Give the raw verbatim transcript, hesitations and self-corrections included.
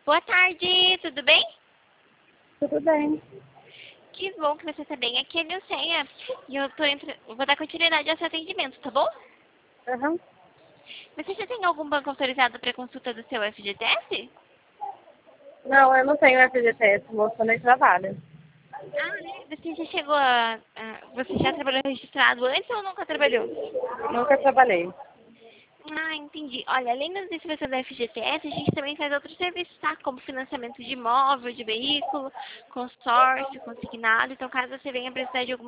Boa tarde, tudo bem? Tudo bem. Que bom que você está bem. Aqui é a Nilceia e eu tô entre... eu vou dar continuidade ao seu atendimento, tá bom? Uhum. Você já tem algum banco autorizado para consulta do seu F G T S? Não, eu não tenho F G T S, moça, nem trabalho. Ah, né? Você já chegou a... a- Você já trabalhou registrado antes ou nunca trabalhou? Nunca trabalhei. Ah, entendi. Olha, além das inscrições da F G T S, a gente também faz outros serviços, tá? Como financiamento de imóvel, de veículo, consórcio, consignado. Então, caso você venha precisar de alguma